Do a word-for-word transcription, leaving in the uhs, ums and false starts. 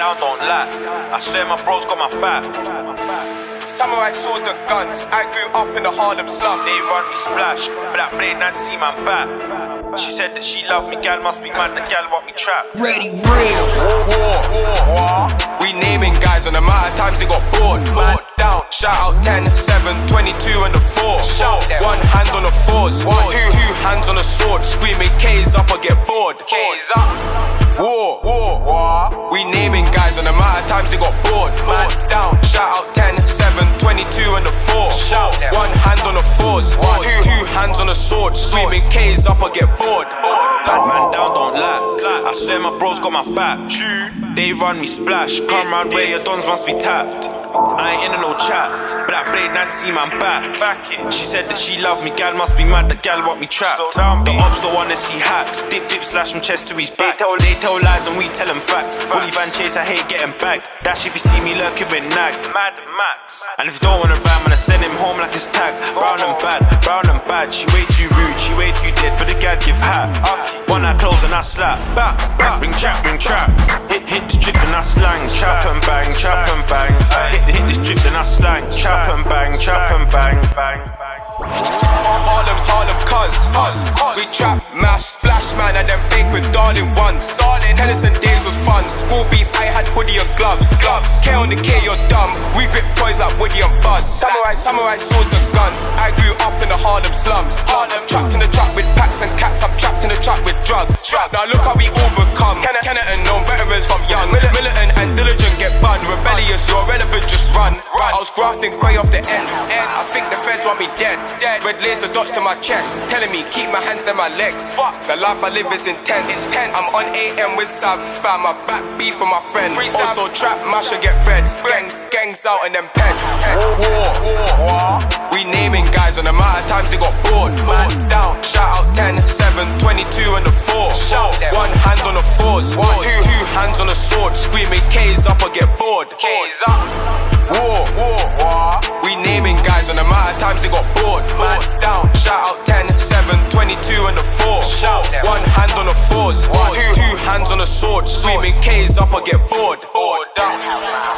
down, don't lie. I swear my bros got my back. Samurai swords and guns. I grew up in the Harlem slum. They run me splash, Black Blade Nancy man back. She said that she loved me, gal must be mad, the gal want me trapped. Ready, real. War, war, war. We naming guys on the amount of times they got bored. Bored down. Shout out ten, seven, twenty-two and the four. Shout one hand on the fours, one, two, two hands on the sword. Screaming K's up or get bored. K's up. War, war, war. We naming guys on the amount of times they got bored. Bored down. Shout out ten, seven, twenty-two and the four. Shout one hand on the fours, one, two, two hands on the sword. Screaming K's up or get bored. Bad man down, don't lie. I swear my bros got my back. They run me splash. Come round where your dons must be tapped. I ain't in no chat. Black Blade Nancy man back. She said that she loved me, gal must be mad, the gal want me trapped. The ops don't wanna see hacks. Dip dip slash from chest to his back. They tell lies and we tell them facts. Bully van chase, I hate getting bagged. Dash if you see me lurking with nag. Mad Max. And if you don't wanna ram, I'ma send him home like his tag. Brown and bad, brown and bad. She way too rude, she way too dead, but the gal give hat. One eye close and I slap. Ring trap, ring trap. Hit hit the strip and I slang. Trap and bang, trap and bang. Hit hit the strip and I slang. Trap and bang, trap and bang, bang. Harlem's Harlem cuz, we trap, mash, splash man and then fake with darling ones. Tennyson days was fun, school beef I had hoodie and gloves. Gloves, K on the K you're dumb, we grip toys like Woody and Buzz. Samurai, samurai swords and guns, I grew up in the Harlem slums. Harlem trapped in the truck with packs and cats, I'm trapped in the truck with drugs. Now look how we all become, Kenner and known veterans from young. Militant and diligent get bun, rebellious, you're irrelevant, just run. I was grafting grey off the ends, I think the feds want me dead. Red laser dots to my chest, telling me keep my hands and my legs. Fuck, the life I live is intense. I'm on A M with Sav fam, my back beef for my friends. Also trap, mash and get red. Skanks, skanks out and them pens. War, war, war. We naming guys on the amount of times they got bored. Man down. Shout out ten, seven, twenty-two and the four. One hand on the fours, one, two, two hands on the sword. Screaming K's up or get bored. K's up. War, war, war. We naming guys on the amount of times they got bored. Man down. Shout out ten, seven, twenty-two and the four. One hand on the fours, one, two, two hands on the sword. Screaming K's up or get bored. Bored down.